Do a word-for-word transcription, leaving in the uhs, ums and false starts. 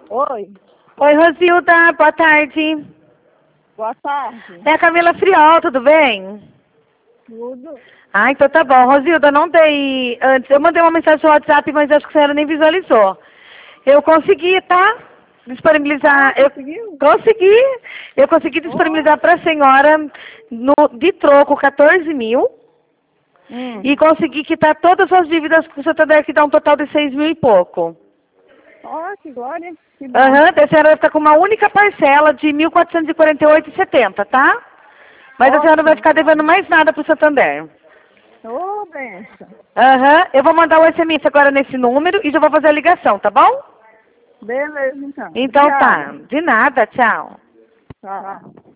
Oi, Oi, Rosilda, boa tarde. boa tarde. É a Camila Friol, tudo bem? Tudo? Ah, então tá bom. Rosilda, não dei antes. Eu mandei uma mensagem no WhatsApp, mas acho que a senhora nem visualizou. Eu consegui, tá? Disponibilizar. Ah, eu conseguiu? consegui. Eu consegui Oh. disponibilizar para a senhora no, de troco quatorze mil Hum. e consegui quitar todas as dívidas com o Santander, que dá um total de seis mil e pouco. Ó, que glória. Que bom. Aham, a senhora vai ficar com uma única parcela de mil quatrocentos e quarenta e oito reais e setenta centavos, tá? Mas a senhora não vai Ótimo, ficar devendo então. mais nada pro Santander. Ô, benção. Aham, eu vou mandar o S M S agora nesse número e já vou fazer a ligação, tá bom? Beleza, então. Então Obrigada. tá, de nada, tchau. Tchau.